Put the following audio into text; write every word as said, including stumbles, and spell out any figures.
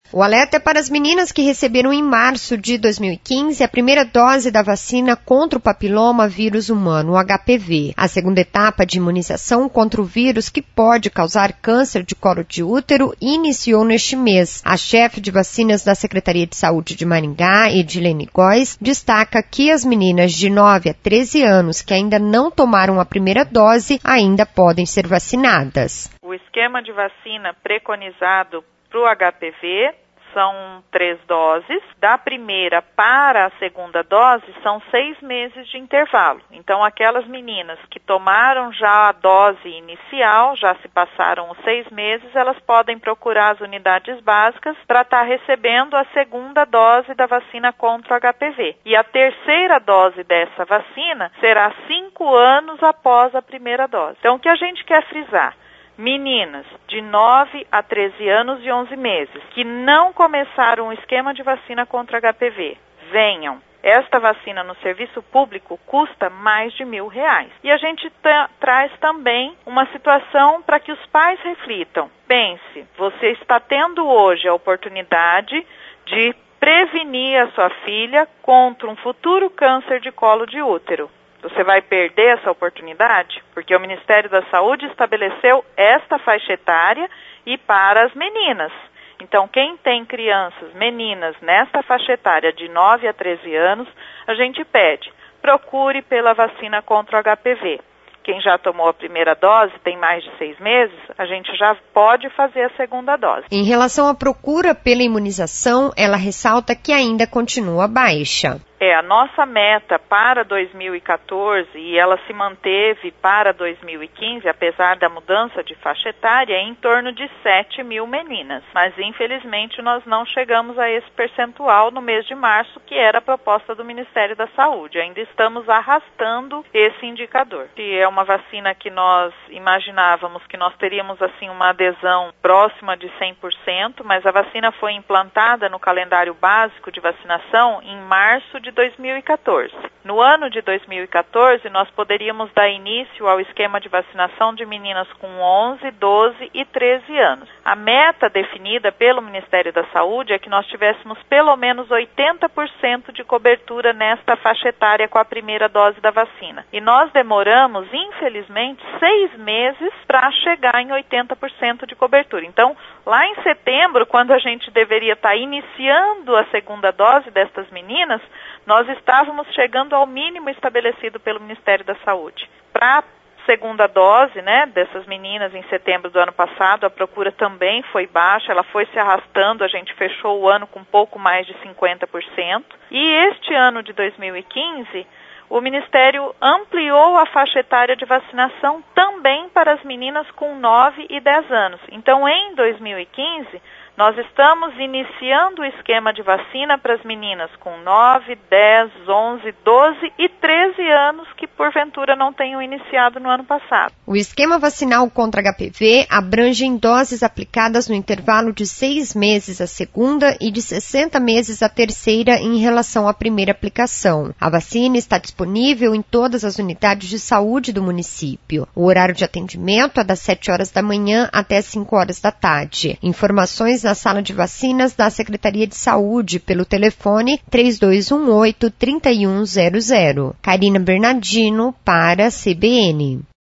O alerta é para as meninas que receberam em março de dois mil e quinze a primeira dose da vacina contra o papiloma vírus humano, o H P V. A segunda etapa de imunização contra o vírus que pode causar câncer de colo de útero iniciou neste mês. A chefe de vacinas da Secretaria de Saúde de Maringá, Edilene Góes, destaca que as meninas de nove a treze anos que ainda não tomaram a primeira dose ainda podem ser vacinadas. O esquema de vacina preconizado para o H P V são três doses. Da primeira para a segunda dose são seis meses de intervalo. Então, aquelas meninas que tomaram já a dose inicial, já se passaram os seis meses, elas podem procurar as unidades básicas para estar recebendo a segunda dose da vacina contra o H P V. E a terceira dose dessa vacina será cinco anos após a primeira dose. Então, o que a gente quer frisar? Meninas de nove a treze anos e onze meses que não começaram o esquema de vacina contra H P V, venham. Esta vacina no serviço público custa mais de mil reais. E a gente tra- traz também uma situação para que os pais reflitam. Pense, você está tendo hoje a oportunidade de prevenir a sua filha contra um futuro câncer de colo de útero. Você vai perder essa oportunidade? Porque o Ministério da Saúde estabeleceu esta faixa etária e para as meninas. Então, quem tem crianças, meninas, nesta faixa etária de nove a treze anos, a gente pede, procure pela vacina contra o H P V. Quem já tomou a primeira dose, tem mais de seis meses, a gente já pode fazer a segunda dose. Em relação à procura pela imunização, ela ressalta que ainda continua baixa. É, a nossa meta para dois mil e quatorze, e ela se manteve para dois mil e quinze, apesar da mudança de faixa etária, é em torno de sete mil meninas. Mas, infelizmente, nós não chegamos a esse percentual no mês de março, que era a proposta do Ministério da Saúde. Ainda estamos arrastando esse indicador. Que é uma vacina que nós imaginávamos que nós teríamos, assim, uma adesão próxima de cem por cento, mas a vacina foi implantada no calendário básico de vacinação em março de de dois mil e quatorze. No ano de dois mil e quatorze, nós poderíamos dar início ao esquema de vacinação de meninas com onze, doze e treze anos. A meta definida pelo Ministério da Saúde é que nós tivéssemos pelo menos oitenta por cento de cobertura nesta faixa etária com a primeira dose da vacina. E nós demoramos, infelizmente, seis meses para chegar em oitenta por cento de cobertura. Então, lá em setembro, quando a gente deveria estar iniciando a segunda dose destas meninas, nós estávamos chegando ao mínimo estabelecido pelo Ministério da Saúde. Para a segunda dose, né, dessas meninas em setembro do ano passado, a procura também foi baixa, ela foi se arrastando, a gente fechou o ano com pouco mais de cinquenta por cento. E este ano de dois mil e quinze, o Ministério ampliou a faixa etária de vacinação também para as meninas com nove e dez anos. Então, em dois mil e quinze, nós estamos iniciando o esquema de vacina para as meninas com nove, dez, onze, doze e treze anos que, porventura, não tenham iniciado no ano passado. O esquema vacinal contra H P V abrange em doses aplicadas no intervalo de seis meses a segunda e de sessenta meses a terceira em relação à primeira aplicação. A vacina está disponível em todas as unidades de saúde do município. O horário de atendimento é das sete horas da manhã até cinco horas da tarde. Informações na sala de vacinas da Secretaria de Saúde pelo telefone três dois um oito, três um zero zero. Karina Bernardino para a C B N.